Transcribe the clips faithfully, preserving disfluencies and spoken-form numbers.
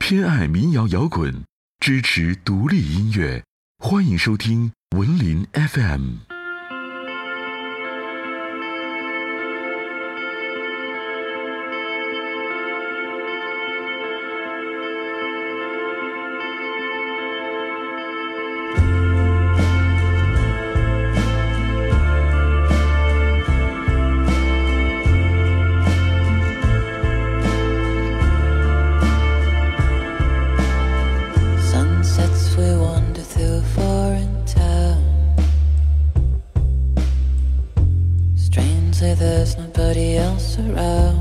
偏爱民谣摇滚，支持独立音乐，欢迎收听文林 F M。 There's nobody else around.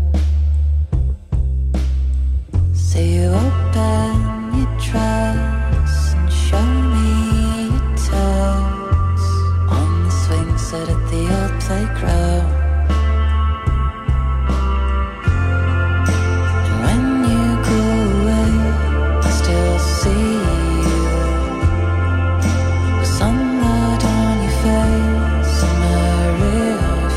So you open your dress and show me your toes on the swing set at the old playground. And when you go away, I still see you with sunlight on your face and a real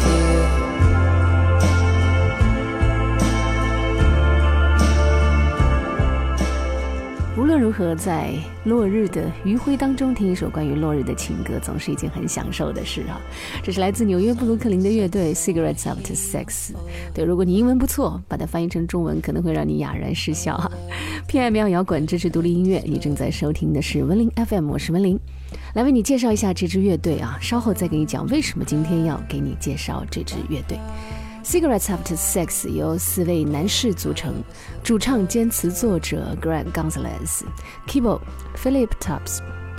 无论如何，在落日的余晖当中听一首关于落日的情歌，总是一件很享受的事啊！这是来自纽约布鲁克林的乐队 Cigarettes After Sex。对，如果你英文不错，把它翻译成中文可能会让你哑然失笑哈。偏爱民谣摇滚，支持独立音乐，你正在收听的是文林 F M， 我是文林，来为你介绍一下这支乐队啊。稍后再给你讲为什么今天要给你介绍这支乐队。Cigarettes After Sex 由四位男士组成，主唱兼词作者 Greg Gonzalez， Keyboard Philip Tubbs，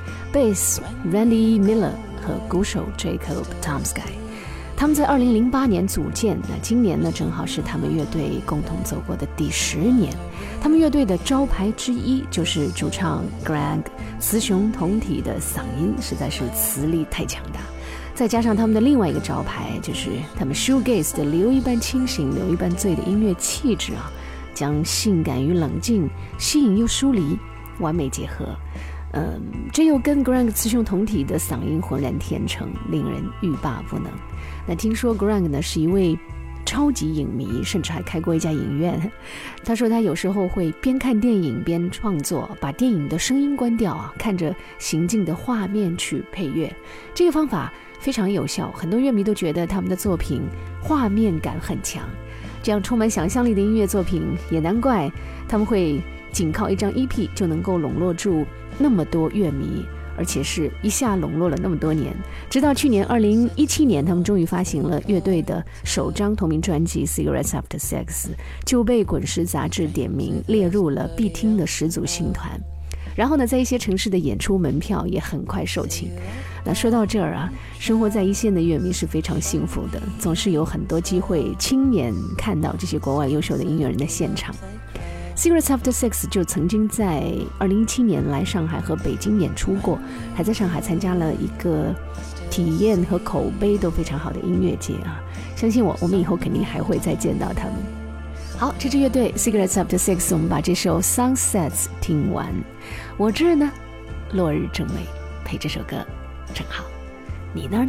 Bass Randy Miller 和鼓手 Jacob Tomsky。他们在二零零八年组建，那今年呢正好是他们乐队共同走过的第十年。他们乐队的招牌之一就是主唱 Greg 雌雄同体的嗓音，实在是磁力太强大。再加上他们的另外一个招牌，就是他们 shoegaze 的留一半清醒留一半醉的音乐气质啊，将性感与冷静、吸引又疏离完美结合。嗯，这又跟 Greg 雌雄同体的嗓音浑然天成，令人欲罢不能。那听说 Greg 呢是一位超级影迷，甚至还开过一家影院。他说他有时候会边看电影边创作，把电影的声音关掉啊，看着行进的画面去配乐。这个方法非常有效，很多乐迷都觉得他们的作品画面感很强。这样充满想象力的音乐作品，也难怪他们会仅靠一张 E P 就能够笼络住那么多乐迷，而且是一下笼络了那么多年。直到去年二零一七年，他们终于发行了乐队的首张同名专辑 Cigarettes After Sex， 就被滚石杂志点名列入了必听的十组新团。然后呢，在一些城市的演出门票也很快售罄。那说到这儿啊，生活在一线的乐迷是非常幸福的，总是有很多机会亲眼看到这些国外优秀的音乐人的现场。Cigarettes After Sex 就曾经在二零一七年来上海和北京演出过，还在上海参加了一个体验和口碑都非常好的音乐节啊！相信我，我们以后肯定还会再见到他们。好，这支乐队 Cigarettes After Sex， 我们把这首 Sunsets 听完。我这儿呢，落日正美，配这首歌正好。你那儿呢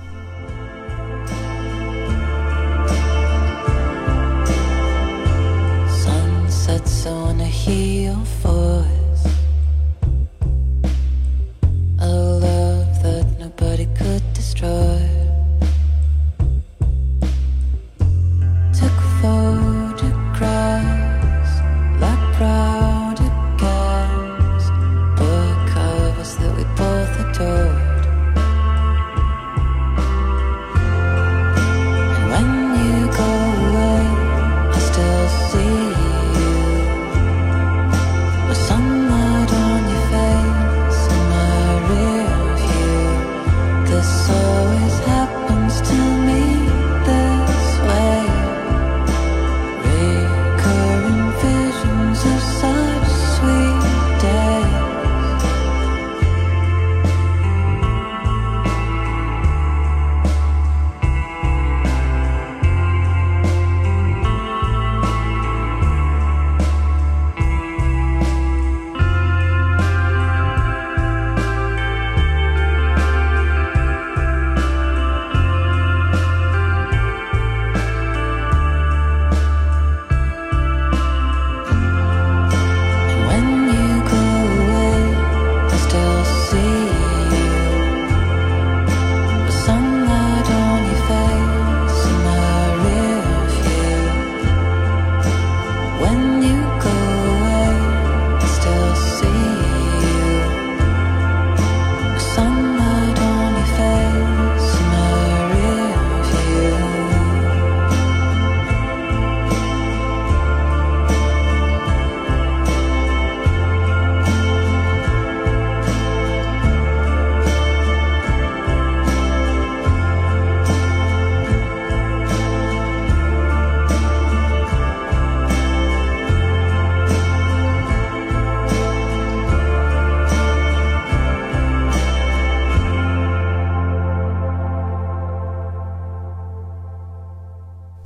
？Sunsets, I wanna hear your voice. A love that nobody could destroy. Took photographs like proud guys, book covers that we both adored. And when you go away, I still see you with some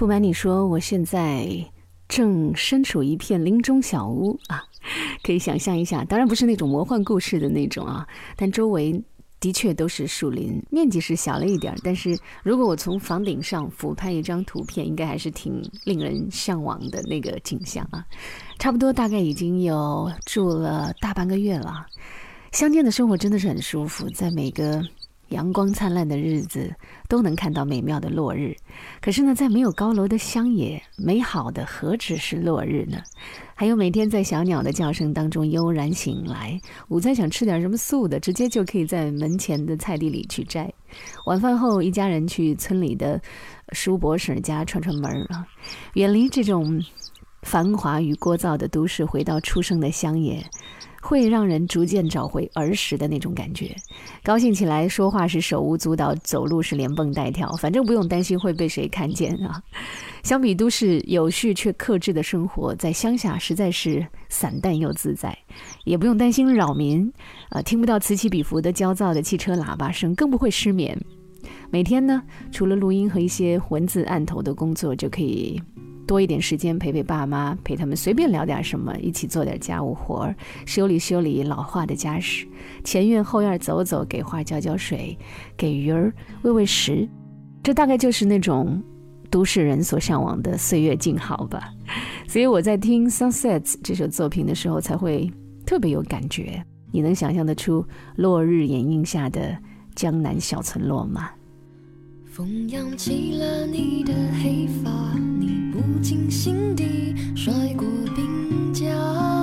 不瞒你说，我现在正身处一片林中小屋啊，可以想象一下，当然不是那种魔幻故事的那种啊，但周围的确都是树林，面积是小了一点，但是如果我从房顶上俯拍一张图片，应该还是挺令人向往的那个景象啊。差不多大概已经有住了大半个月了，乡间的生活真的是很舒服，在每个阳光灿烂的日子都能看到美妙的落日。可是呢，在没有高楼的乡野，美好的何止是落日呢？还有每天在小鸟的叫声当中悠然醒来，午餐想吃点什么素的，直接就可以在门前的菜地里去摘。晚饭后一家人去村里的叔伯婶家串串门啊，远离这种繁华与聒噪的都市，回到出生的乡野，会让人逐渐找回儿时的那种感觉。高兴起来，说话是手舞足蹈，走路是连蹦带跳，反正不用担心会被谁看见啊。相比都市有序却克制的生活，在乡下实在是散淡又自在，也不用担心扰民，呃，听不到此起彼伏的焦躁的汽车喇叭声，更不会失眠。每天呢，除了录音和一些文字案头的工作，就可以多一点时间陪陪爸妈，陪他们随便聊点什么，一起做点家务活，修理修理老化的家事，前院后院走走，给花浇浇水，给鱼儿喂喂食。这大概就是那种都市人所向往的岁月静好吧。所以我在听 Sunsets 这首作品的时候才会特别有感觉。你能想象得出落日掩映下的江南小村落吗？ 风扬起了你的黑发，你不经心地甩过鬓角，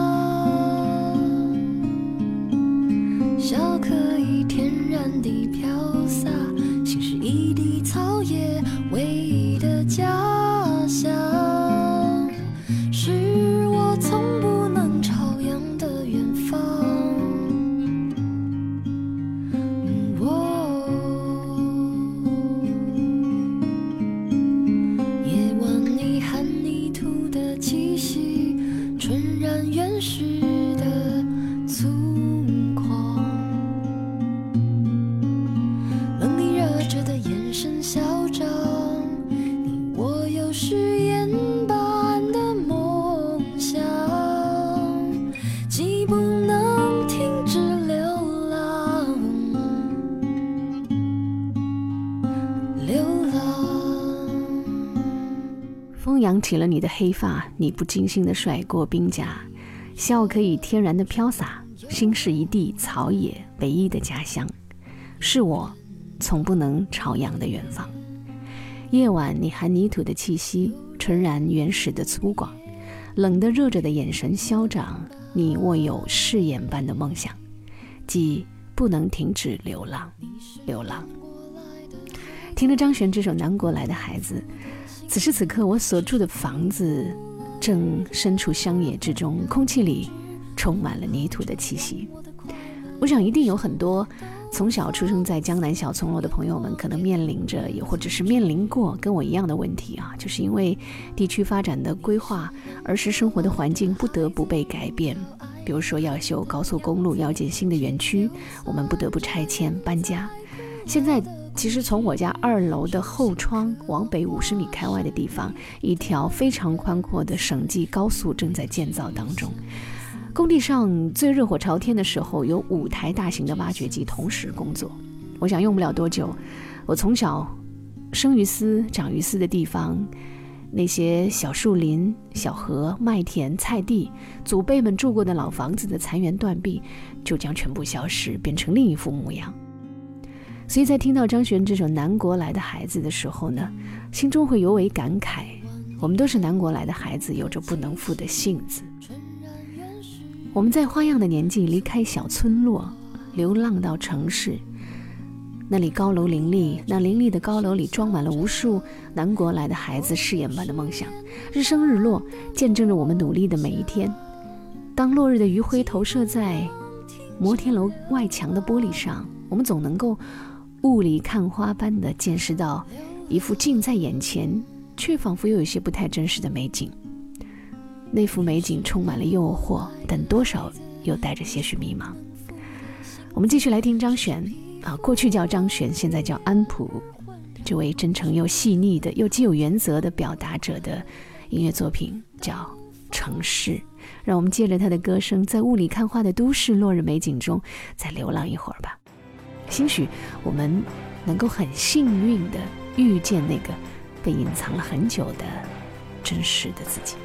笑可以天然地飘洒，心是一地草野唯一的家乡，是我从不能朝阳的远方。 扬起了你的黑发，你不经心地甩过鬓甲，笑可以天然地飘洒，心是一地草野唯一的家乡，是我从不能朝阳的远方。夜晚你含泥土的气息，纯然原始的粗犷，冷的热着的眼神消长，你握有誓言般的梦想，即不能停止流浪流浪。听了张悬这首《南国来的孩子》，此时此刻我所住的房子正身处乡野之中，空气里充满了泥土的气息。我想一定有很多从小出生在江南小村落的朋友们可能面临着，也或者是面临过跟我一样的问题啊，就是因为地区发展的规划，儿时生活的环境不得不被改变。比如说要修高速公路，要建新的园区，我们不得不拆迁搬家。现在其实从我家二楼的后窗往北五十米开外的地方，一条非常宽阔的省际高速正在建造当中。工地上最热火朝天的时候，有五台大型的挖掘机同时工作。我想用不了多久，我从小生于斯长于斯的地方，那些小树林、小河、麦田、菜地，祖辈们住过的老房子的残垣断壁，就将全部消失，变成另一副模样。所以在听到张悬这首《南国来的孩子》的时候呢，心中会尤为感慨，我们都是南国来的孩子，有着不能负的性子。我们在花样的年纪离开小村落，流浪到城市，那里高楼林立，那林立的高楼里装满了无数南国来的孩子誓言般的梦想，日升日落，见证着我们努力的每一天。当落日的余晖投射在摩天楼外墙的玻璃上，我们总能够雾里看花般地见识到一幅近在眼前却仿佛又有些不太真实的美景。那幅美景充满了诱惑，但多少又带着些许迷茫。我们继续来听张悬啊，过去叫张悬，现在叫安普。 这位真诚又细腻的又既有原则的表达者的音乐作品叫《城市》。让我们借着他的歌声，在雾里看花的都市落日美景中再流浪一会儿吧。兴许我们能够很幸运地遇见那个被隐藏了很久的真实的自己。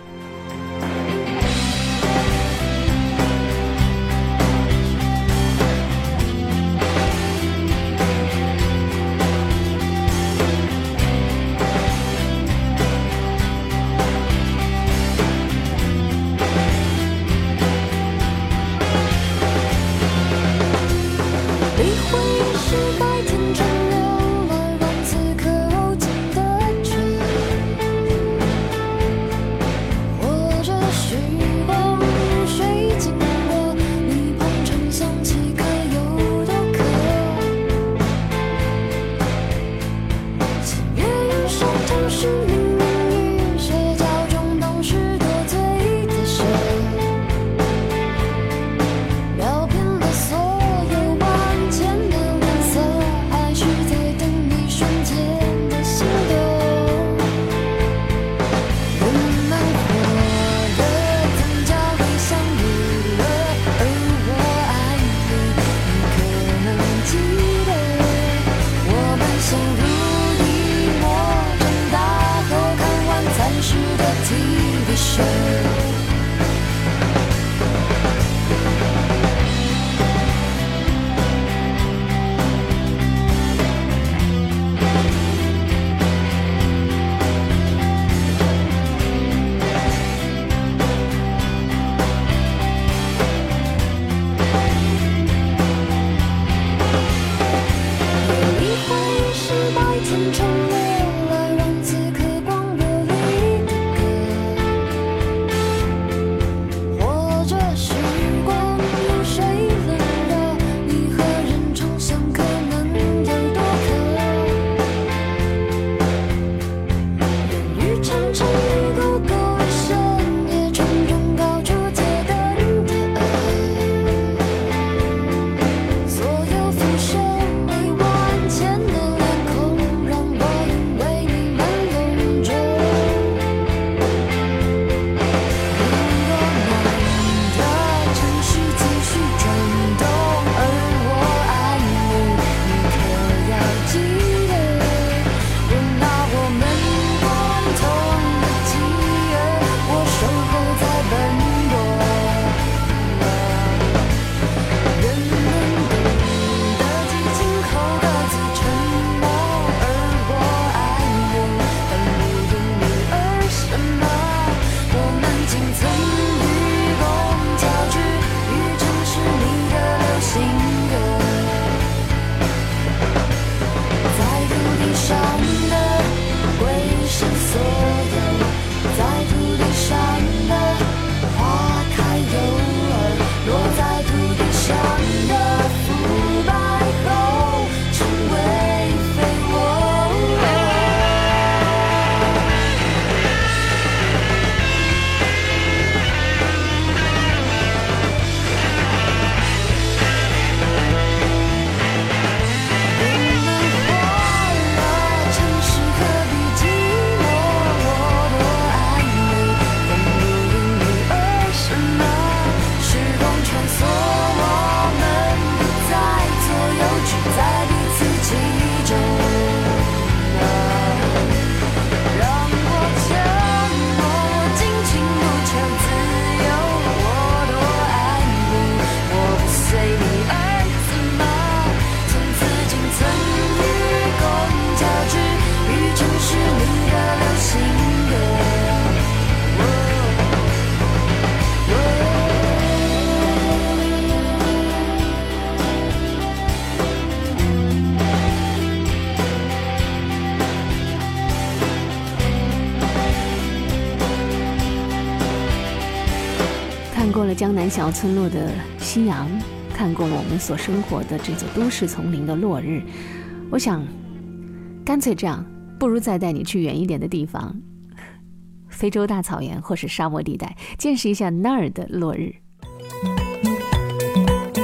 过了江南小村落的夕阳，看过了我们所生活的这座都市丛林的落日，我想干脆这样，不如再带你去远一点的地方，非洲大草原或是沙漠地带，见识一下那儿的落日。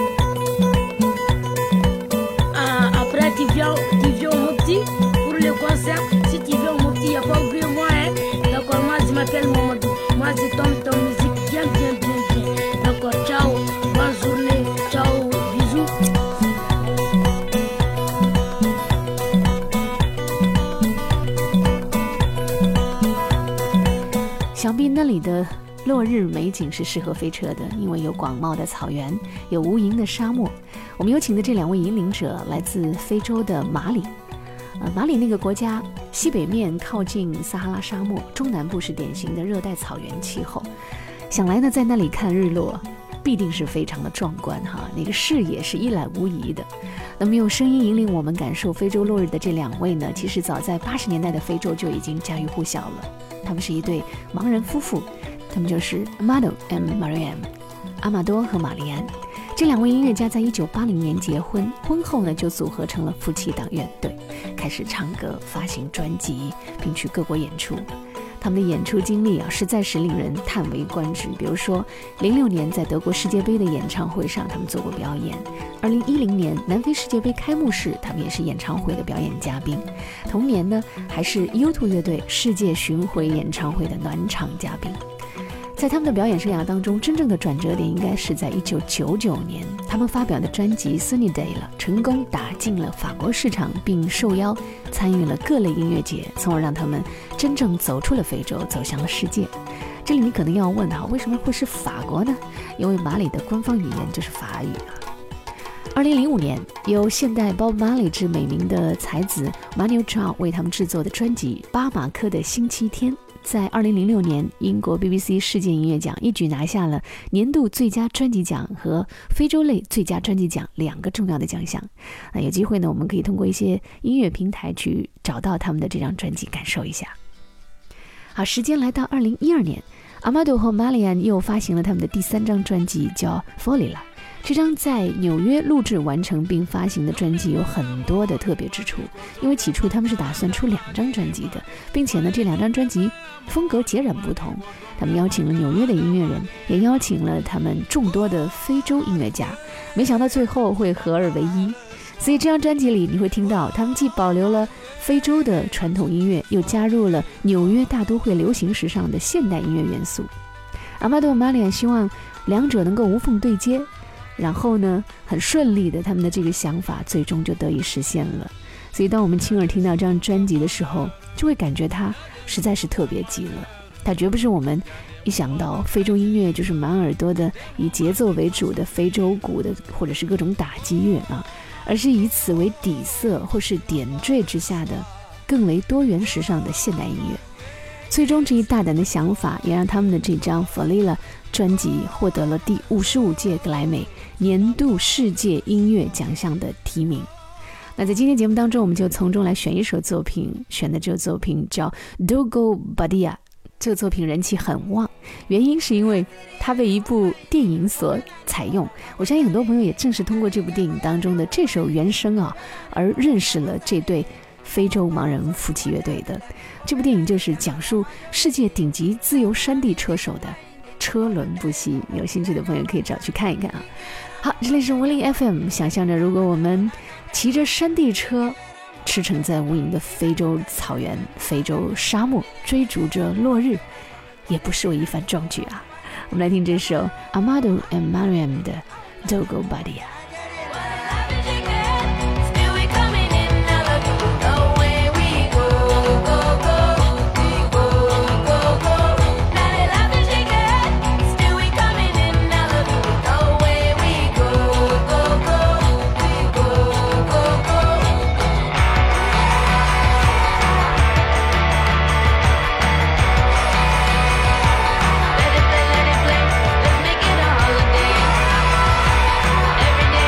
Ah, après tu viens, tu viens au moti pour le coin 里的落日美景是适合飞车的，因为有广袤的草原，有无垠的沙漠。我们有请的这两位引领者来自非洲的马里。呃，马里那个国家西北面靠近撒哈拉沙漠，中南部是典型的热带草原气候。想来呢，在那里看日落必定是非常的壮观哈，那个视野是一览无遗的。那么用声音引领我们感受非洲落日的这两位呢，其实早在八十年代的非洲就已经家喻户晓了。他们是一对盲人夫妇，他们就是 Amado and Mariam， 阿马多和玛丽安。这两位音乐家在一九八零年结婚，婚后呢就组合成了夫妻档乐队，开始唱歌、发行专辑，并去各国演出。他们的演出经历啊，实在是令人叹为观止。比如说，零六年在德国世界杯的演唱会上，他们做过表演；二零一零年南非世界杯开幕式，他们也是演唱会的表演嘉宾。同年呢，还是 U 二 乐队世界巡回演唱会的暖场嘉宾。在他们的表演生涯当中，真正的转折点应该是在一九九九年，他们发表的专辑《Sunny Day》了，成功打进了法国市场，并受邀参与了各类音乐节，从而让他们真正走出了非洲，走向了世界。这里你可能要问哈，为什么会是法国呢？因为马里的官方语言就是法语啊。二零零五年，由现代 Bob Marley 之美名的才子 Manu Chao 为他们制作的专辑《巴马科的星期天》。在二零零六年，英国 B B C 世界音乐奖一举拿下了年度最佳专辑奖和非洲类最佳专辑奖两个重要的奖项。那有机会呢，我们可以通过一些音乐平台去找到他们的这张专辑，感受一下。好，时间来到二零一二年，阿马多和玛丽安又发行了他们的第三张专辑，叫《Folila》。这张在纽约录制完成并发行的专辑有很多的特别之处，因为起初他们是打算出两张专辑的，并且呢，这两张专辑风格截然不同。他们邀请了纽约的音乐人，也邀请了他们众多的非洲音乐家，没想到最后会合二为一。所以这张专辑里你会听到，他们既保留了非洲的传统音乐，又加入了纽约大都会流行时尚的现代音乐元素。阿马多和玛丽安希望两者能够无缝对接，然后呢，很顺利的，他们的这个想法最终就得以实现了。所以当我们亲耳听到这张专辑的时候，就会感觉它实在是特别极了。它绝不是我们一想到非洲音乐就是满耳朵的以节奏为主的非洲鼓的或者是各种打击乐啊，而是以此为底色或是点缀之下的更为多元时尚的现代音乐。最终这一大胆的想法也让他们的这张 Folila 专辑获得了第五十五届格莱美年度世界音乐奖项的提名。那在今天节目当中，我们就从中来选一首作品，选的这个作品叫 Dogo Badia。 这个作品人气很旺，原因是因为它被一部电影所采用。我相信很多朋友也正是通过这部电影当中的这首原声啊，而认识了这对非洲盲人夫妻乐队的。这部电影就是讲述世界顶级自由山地车手的车轮不息，有兴趣的朋友可以找去看一看啊。好，这里是文林 F M， 想象着如果我们骑着山地车驰骋在无垠的非洲草原、非洲沙漠，追逐着落日，也不失为一番壮举啊。我们来听这首 Amado and Mariam 的 Dogo Badia。 Every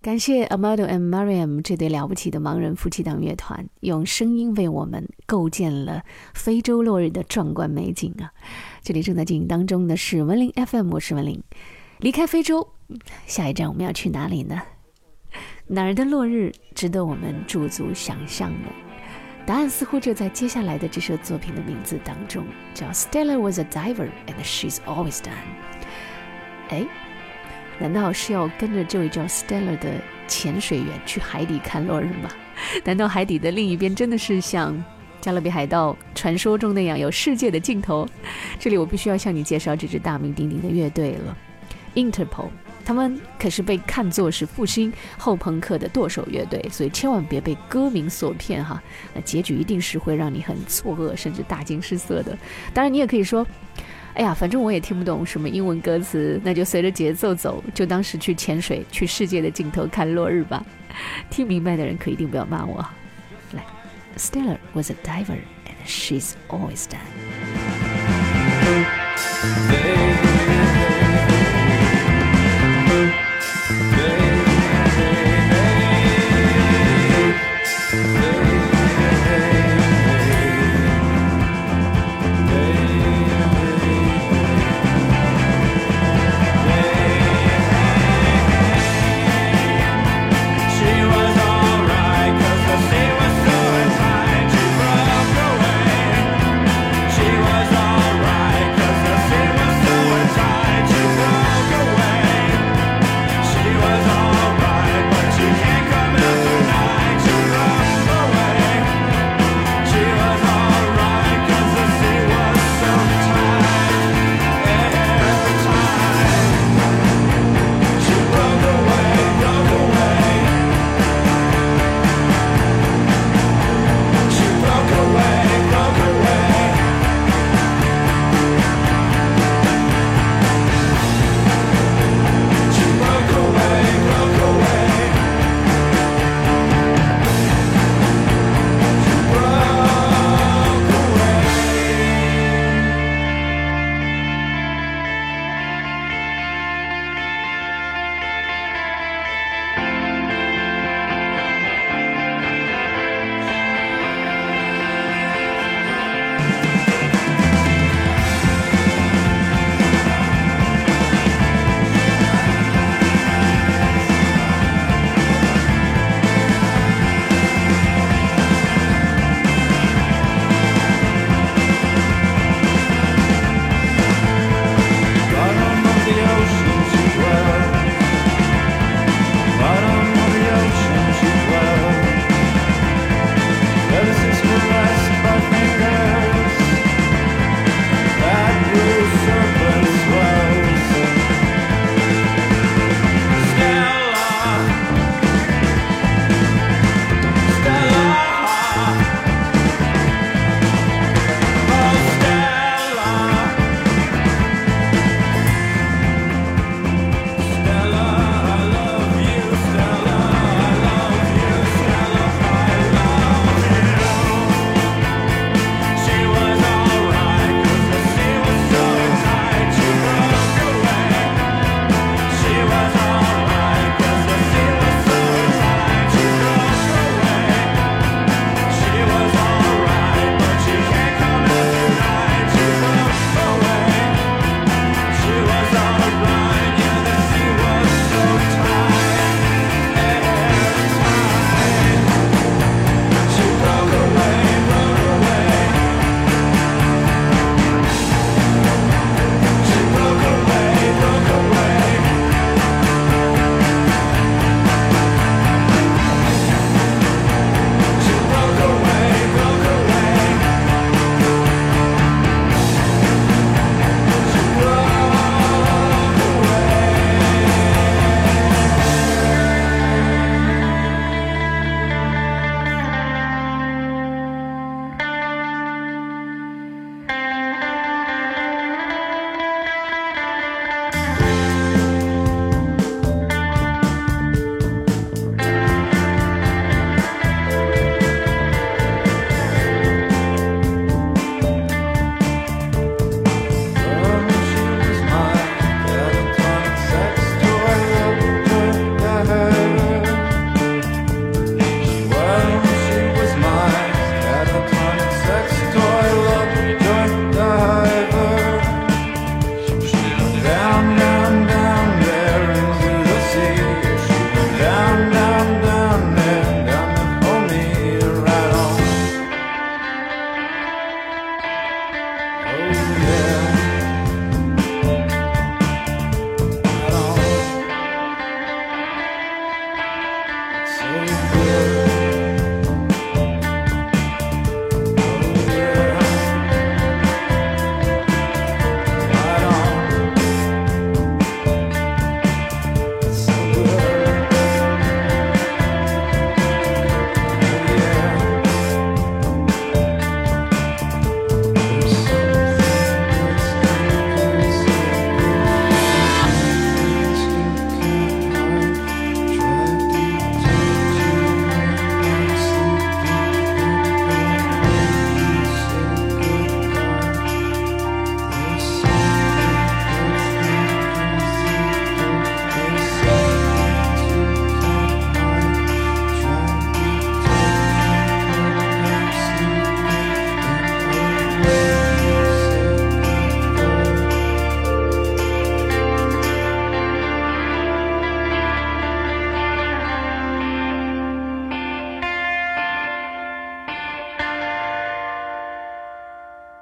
感谢 Amado and Mariam 这对了不起的盲人夫妻档乐团，用声音为我们构建了非洲落日的壮观美景啊！这里正在进行当中的是文林 F M， 我是文林。离开非洲，下一站我们要去哪里呢？哪儿的落日值得我们驻足想象呢？答案似乎就在接下来的这首作品的名字当中，叫 Stella was a diver and she's always done。 哎，难道是要跟着这位叫 Stella 的潜水员去海底看落日吗？难道海底的另一边真的是像加勒比海盗传说中那样有世界的尽头？这里我必须要向你介绍这支大名鼎鼎的乐队了， Interpol。 他们可是被看作是复兴后朋克的舵手乐队，所以千万别被歌名所骗哈，那结局一定是会让你很错愕甚至大惊失色的。当然你也可以说，哎呀，反正我也听不懂什么英文歌词，那就随着节奏走，就当是去潜水，去世界的尽头看落日吧。听明白的人可一定不要骂我。来 Stella was a diver and she's always done。 She was alright 'cause the sea was so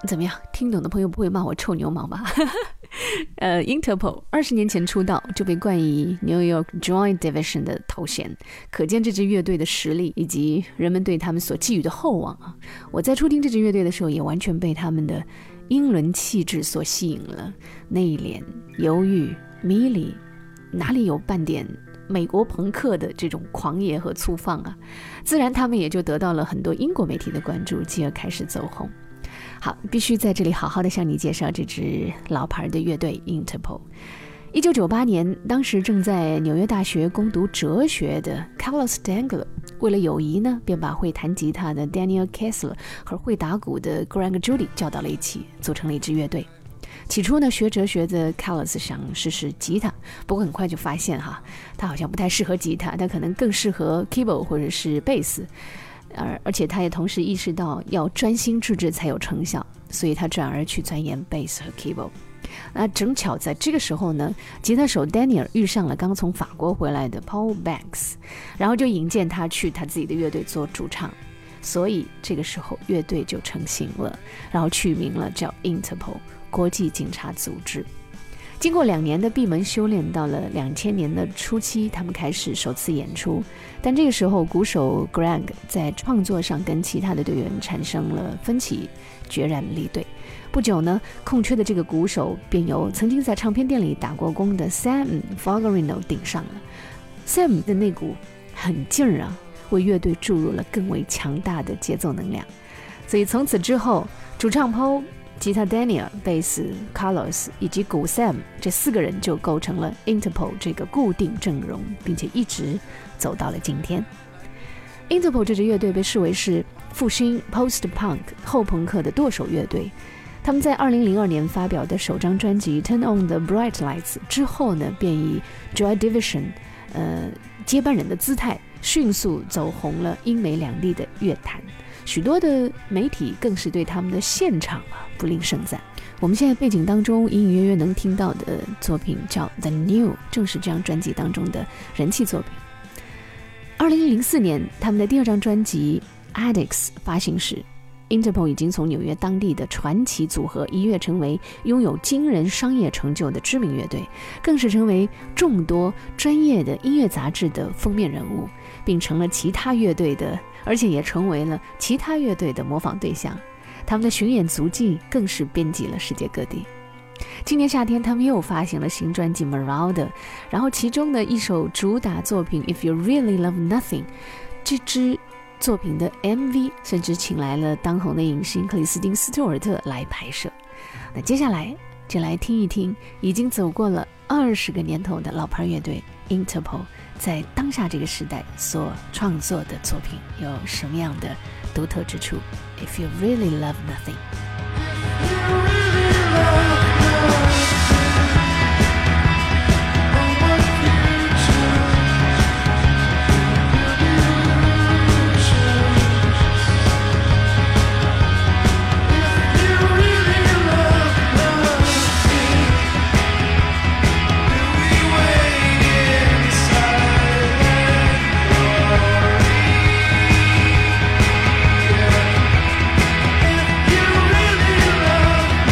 怎么样？听懂的朋友不会骂我臭流氓吧？呃 Interpol 二十年前出道就被冠以 New York Joint Division 的头衔，可见这支乐队的实力以及人们对他们所寄予的厚望啊！我在初听这支乐队的时候，也完全被他们的英伦气质所吸引了，内敛、忧郁、迷离，哪里有半点美国朋克的这种狂野和粗放啊？自然他们也就得到了很多英国媒体的关注，继而开始走红。好，必须在这里好好的向你介绍这支老牌的乐队 Interpol。一九九八年，当时正在纽约大学攻读哲学的 Carlos Dangler， 为了友谊呢，便把会弹吉他的 Daniel Kessler 和会打鼓的 Greg Judy 叫到了一起，组成了一支乐队。起初呢，学哲学的 Carlos 想试试吉他，不过很快就发现哈，他好像不太适合吉他，他可能更适合 keyboard 或者是贝斯。而而且他也同时意识到要专心致志才有成效，所以他转而去钻研贝斯和 keyboard。 那正巧在这个时候呢，吉他手 Daniel 遇上了刚从法国回来的 Paul Banks， 然后就引荐他去他自己的乐队做主唱，所以这个时候乐队就成型了，然后取名了叫 Interpol 国际警察组织。经过两年的闭门修炼，到了两千年的初期，他们开始首次演出。但这个时候，鼓手 Greg 在创作上跟其他的队员产生了分歧，决然离队。不久呢，空缺的这个鼓手便由曾经在唱片店里打过工的 Sam Fogarino 顶上了。Sam 的那股狠劲儿啊，为乐队注入了更为强大的节奏能量。所以从此之后，主唱 Paul、吉他 Daniel、贝斯 Carlos 以及鼓 Sam 这四个人就构成了 Interpol 这个固定阵容，并且一直走到了今天。Interpol 这支乐队被视为是复兴 Post-Punk 后朋克的舵手乐队。他们在二零零二年发表的首张专辑 Turn on the Bright Lights 之后呢，便以 Joy Division 呃接班人的姿态，迅速走红了英美两地的乐坛。许多的媒体更是对他们的现场啊不吝盛赞。我们现在背景当中隐隐约约能听到的作品叫 The New， 正是这张专辑当中的人气作品。二零零四年，他们的第二张专辑 Addicts 发行时， Interpol 已经从纽约当地的传奇组合一跃成为拥有惊人商业成就的知名乐队，更是成为众多专业的音乐杂志的封面人物，并成了其他乐队的而且也成为了其他乐队的模仿对象。他们的巡演足迹更是遍及了世界各地。今年夏天，他们又发行了新专辑 Marauder， 然后其中的一首主打作品 If You Really Love Nothing， 这支作品的 M V 甚至请来了当红的影星克里斯汀·斯图尔特来拍摄。那接下来就来听一听已经走过了二十个年头的老牌乐队 Interpol 在当下这个时代所创作的作品有什么样的独特之处。 If you really love nothing， If you really love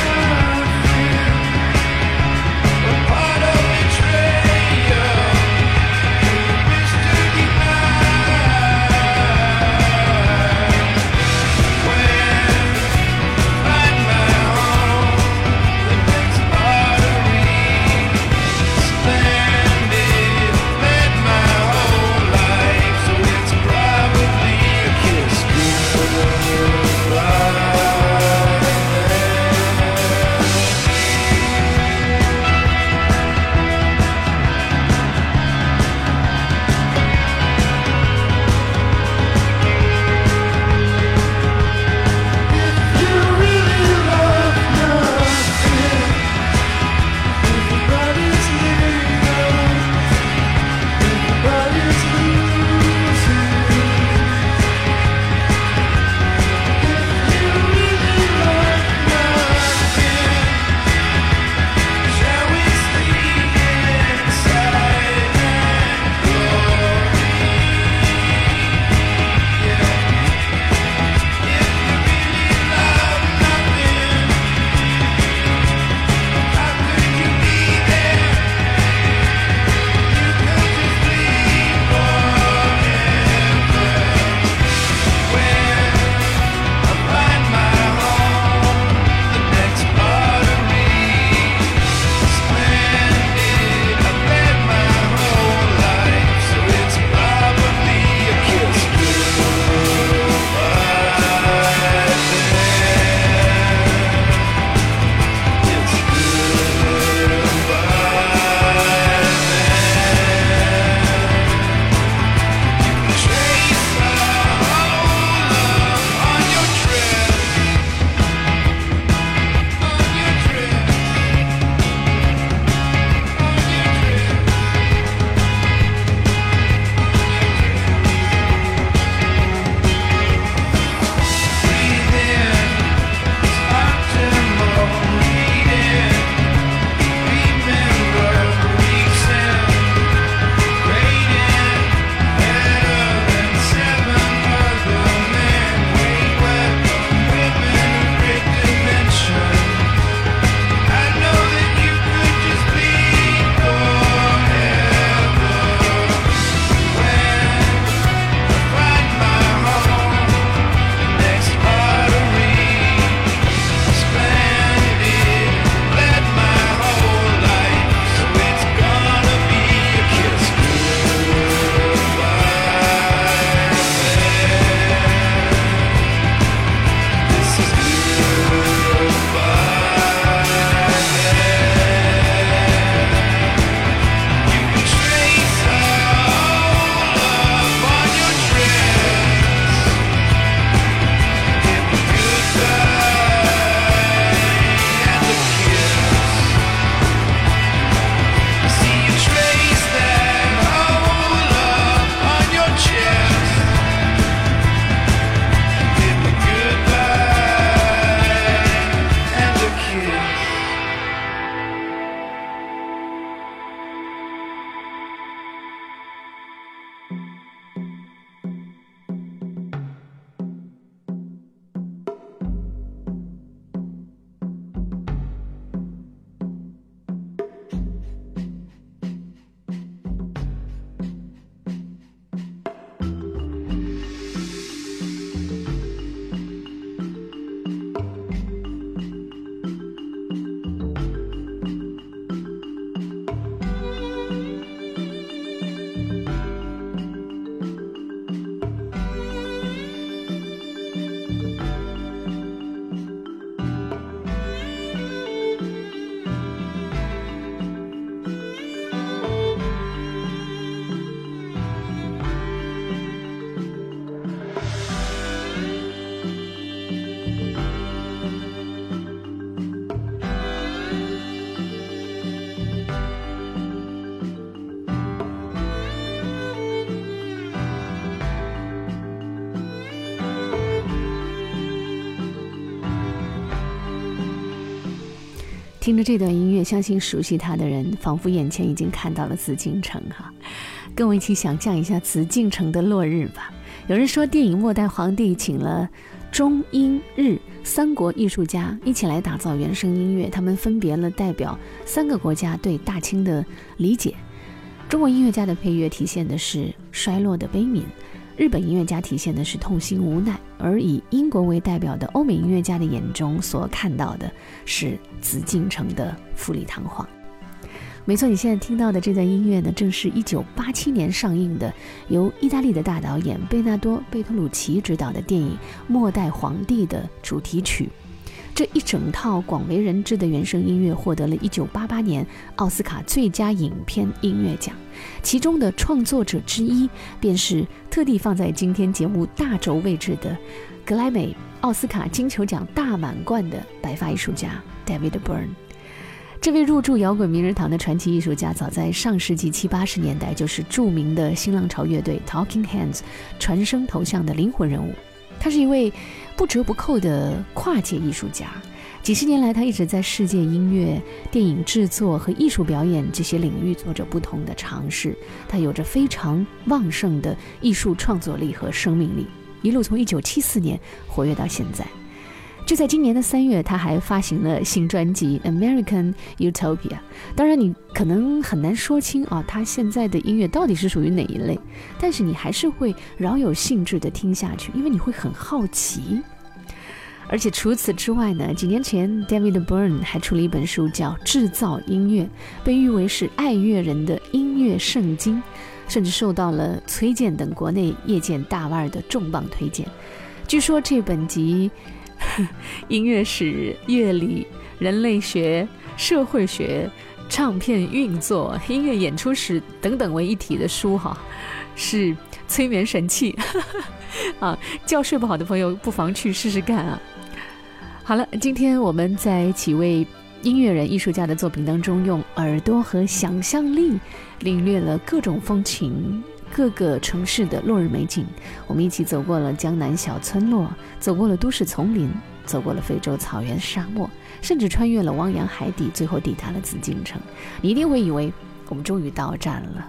听着这段音乐，相信熟悉它的人仿佛眼前已经看到了紫禁城哈。跟我一起想象一下紫禁城的落日吧。有人说电影《末代皇帝》请了中英日三国艺术家一起来打造原声音乐，他们分别了代表三个国家对大清的理解。中国音乐家的配乐体现的是衰落的悲悯，日本音乐家体现的是痛心无奈，而以英国为代表的欧美音乐家的眼中所看到的是紫禁城的富丽堂皇。没错，你现在听到的这段音乐呢，正是一九八七年上映的由意大利的大导演贝纳多·贝托鲁奇执导的电影《末代皇帝》的主题曲。这一整套广为人知的原声音乐获得了一九八八年奥斯卡最佳影片音乐奖，其中的创作者之一便是特地放在今天节目大轴位置的格莱美奥斯卡金球奖大满贯的白发艺术家 David Byrne。这位入驻摇滚名人堂的传奇艺术家，早在上世纪七八十年代就是著名的新浪潮乐队 Talking Heads 传声头像的灵魂人物。他是一位不折不扣的跨界艺术家，几十年来他一直在世界音乐、电影制作和艺术表演这些领域做着不同的尝试。他有着非常旺盛的艺术创作力和生命力，一路从一九七四年活跃到现在。就在今年的三月，他还发行了新专辑 American Utopia。 当然你可能很难说清啊，他现在的音乐到底是属于哪一类，但是你还是会饶有兴致地听下去，因为你会很好奇。而且除此之外呢，几年前 David Byrne 还出了一本书叫《制造音乐》，被誉为是爱乐人的音乐圣经，甚至受到了崔健等国内业界大腕的重磅推荐。据说这本集音乐史、乐理、人类学、社会学、唱片运作、音乐演出史等等为一体的书哈，是催眠神器啊！觉睡不好的朋友不妨去试试看啊！好了，今天我们在几位音乐人、艺术家的作品当中，用耳朵和想象力领略了各种风情、各个城市的落日美景。我们一起走过了江南小村落，走过了都市丛林，走过了非洲草原沙漠，甚至穿越了汪洋海底，最后抵达了紫禁城。你一定会以为我们终于到站了。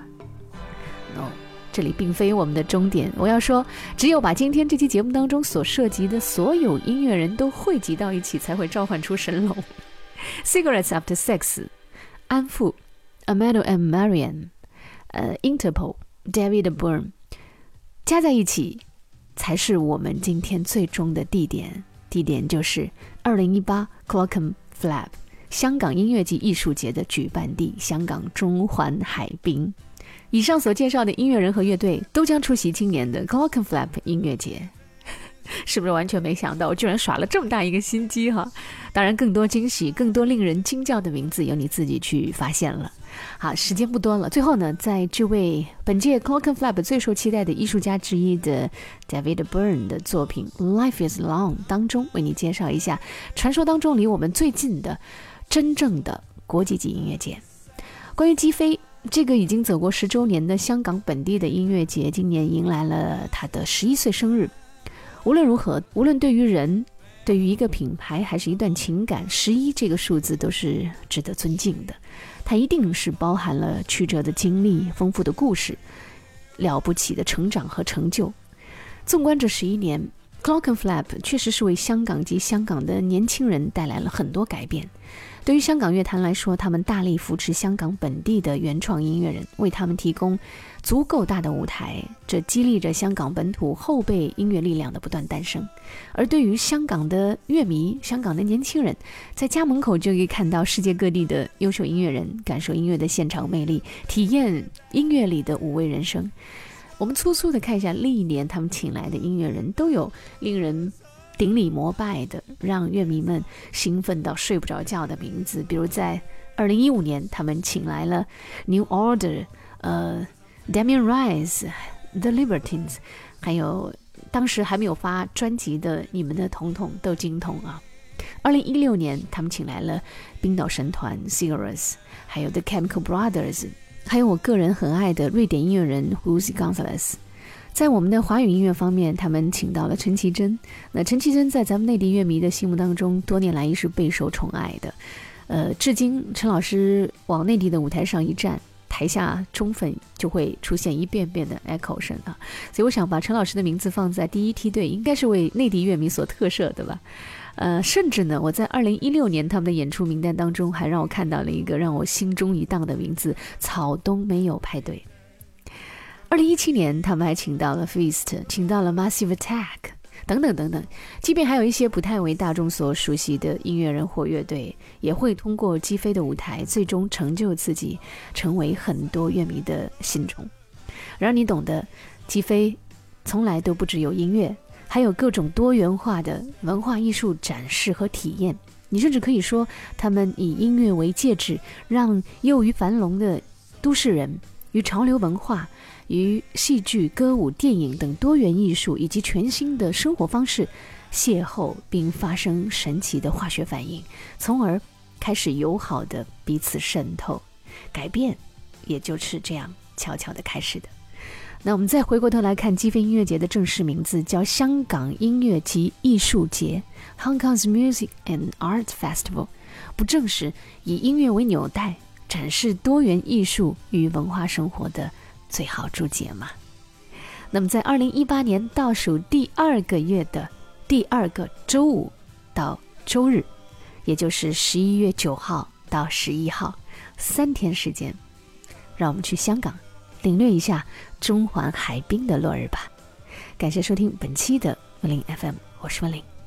No， 这里并非我们的终点。我要说，只有把今天这期节目当中所涉及的所有音乐人都汇集到一起，才会召唤出神龙。Cigarettes After Sex、 安富、 Amado and Marian、呃、Interpol、 David Byrne 加在一起才是我们今天最终的地点。地点就是二零一八 Clockenflap 香港音乐及艺术节的举办地，香港中环海滨。以上所介绍的音乐人和乐队都将出席今年的 Clockenflap 音乐节。是不是完全没想到我居然耍了这么大一个心机哈？当然更多惊喜、更多令人惊叫的名字由你自己去发现了。好，时间不多了，最后呢，在这位本届 Clockenflap 最受期待的艺术家之一的 David Byrne 的作品 Life is Long 当中，为你介绍一下传说当中离我们最近的真正的国际级音乐节。关于击飞这个已经走过十周年的香港本地的音乐节，今年迎来了他的十一岁生日。无论如何，无论对于人、对于一个品牌还是一段情感，十一这个数字都是值得尊敬的。它一定是包含了曲折的经历、丰富的故事、了不起的成长和成就。纵观这十一年， Clockenflap 确实是为香港及香港的年轻人带来了很多改变。对于香港乐坛来说，他们大力扶持香港本地的原创音乐人，为他们提供足够大的舞台，这激励着香港本土后辈音乐力量的不断诞生。而对于香港的乐迷、香港的年轻人，在家门口就可以看到世界各地的优秀音乐人，感受音乐的现场魅力，体验音乐里的五味人生。我们粗粗的看一下历年他们请来的音乐人，都有令人顶礼膜拜的，让乐迷们兴奋到睡不着觉的名字。比如在二零一五年，他们请来了 New Order、呃 Damien Rice、The Libertines， 还有当时还没有发专辑的你们的统统窦靖童啊。二零一六年，他们请来了冰岛神团 Cigarettes， 还有 The Chemical Brothers， 还有我个人很爱的瑞典音乐人 Lucy Gonzalez。在我们的华语音乐方面，他们请到了陈绮贞。那陈绮贞在咱们内地乐迷的心目当中，多年来一是备受宠爱的。 呃，至今陈老师往内地的舞台上一站，台下中分就会出现一遍遍的 echo 声啊，所以我想把陈老师的名字放在第一梯队，应该是为内地乐迷所特赦的吧。呃，甚至呢，我在二零一六年他们的演出名单当中，还让我看到了一个让我心中一荡的名字——草东没有派对。二零一七年，他们还请到了 Feast， 请到了 Massive Attack。等等等等，即便还有一些不太为大众所熟悉的音乐人或乐队，也会通过击飞的舞台，最终成就自己，成为很多乐迷的心中。然而你懂得，击飞从来都不只有音乐，还有各种多元化的文化艺术展示和体验。你甚至可以说，他们以音乐为介质，让囿于樊笼的都市人与潮流文化，与戏剧、歌舞、电影等多元艺术以及全新的生活方式邂逅，并发生神奇的化学反应，从而开始友好的彼此渗透，改变也就是这样悄悄地开始的。那我们再回过头来看击飞音乐节的正式名字，叫香港音乐及艺术节 Hong Kong's Music and Art Festival， 不正是以音乐为纽带，展示多元艺术与文化生活的最好注解嘛。那么在二零一八年倒数第二个月的第二个周五到周日，也就是十一月九号到十一号，三天时间，让我们去香港领略一下中环海滨的落日吧。感谢收听本期的文林 F M， 我是文林。